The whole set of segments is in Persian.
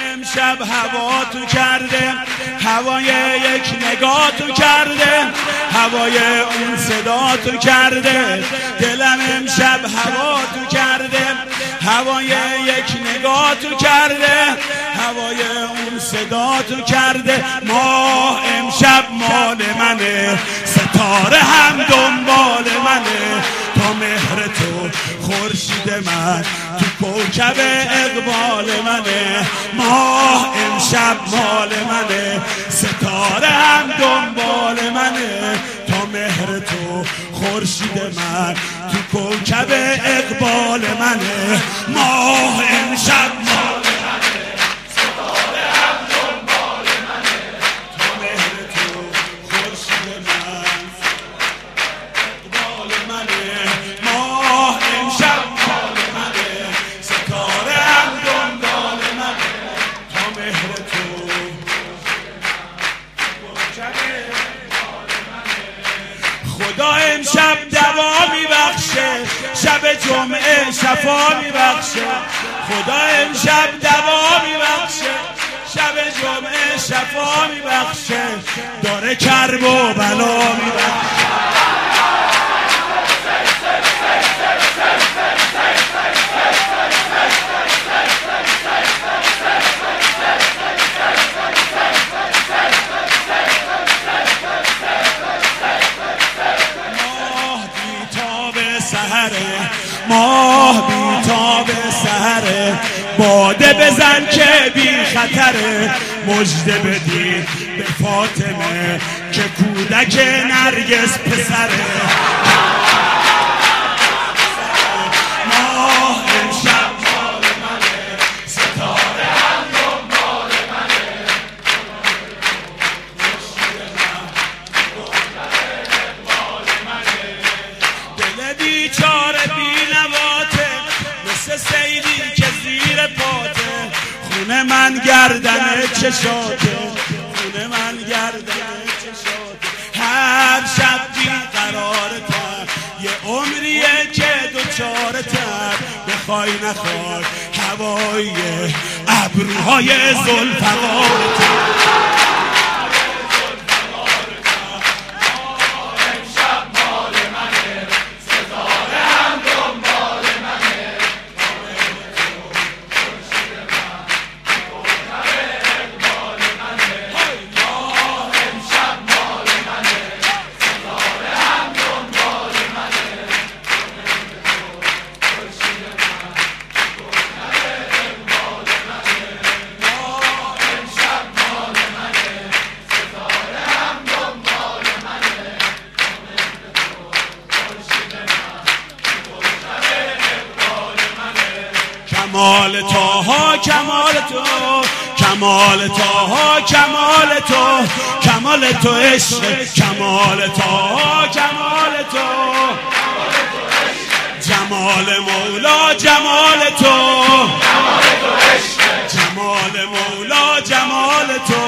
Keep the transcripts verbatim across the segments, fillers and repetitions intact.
امشب هوا تو کرده، هوای یک نگاه تو کرده، هوای اون صدا تو کرده. دلم امشب هوا تو کرده، هوای یک نگاه تو کرده، هوای اون صدا تو کرده. ماه امشب مال منه، ستاره هم دنبال منه، تا مهر تو خورشید من تو کوکب اقبال منه. ماه امشب مال منه، ستاره هم دنبال منه، تا مهر تو خورشید من تو کوکب اقبال منه. ماه امشب مال منه، ستاره هم دنبال منه، تا مهر تو خورشید من اقبال منه. ماه امشب مال منه، ستاره هم دنبال منه، تا مهر تو کوکب اقبال منه. خدا امشب دوا میبخشه، شب جمعه شفا میبخشه. خدا امشب دوا میبخشه، شب جمعه شفا میبخشه، داره کرب و بلا میبخشه. ماه بیتاب سحره، باده بزن که بی خطره، مژده بدی به فاطمه که کودک نرگس پسره. ماه امشب مال منه، ستاره هم دنبال منه، دل بیچاره بینواته، مثل سیلی که زیر پاته. خونه من گردن چشاته، خونه من گردن چشاته. هر شب بیقرارتم، یه عمریه که دوچارتم. بخوای نخوای هوای ابروهای زلفقارتم. کمال توها کمال تو، کمال توها کمال تو، کمال تو عشق، کمال توها کمال تو، جمال مولا جمال تو، جمال مولا جمال تو،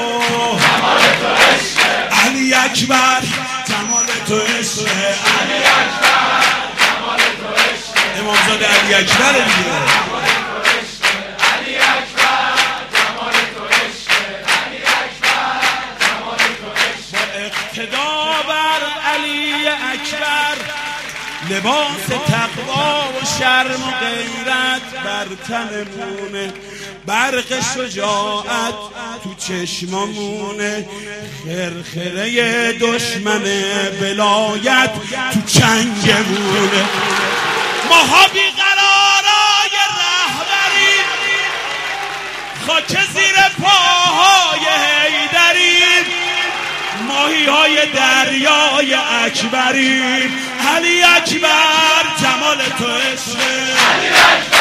علی اکبر جمال تو عشق، علی اکبر جمال تو عشق، امامزاده علی اکبر دیگه. اقتدا بر علی اکبر، لباس تقوا و شرم و غیرت بر تنمونه، برق شجاعت تو چشممونه، خرخره دشمن ولایت تو چنگمونه. ماها بیقرارای رهبری، خاک زیر پاهای حیدری، ماهی های دریای اکبری. علی اکبر جمال تو عشق،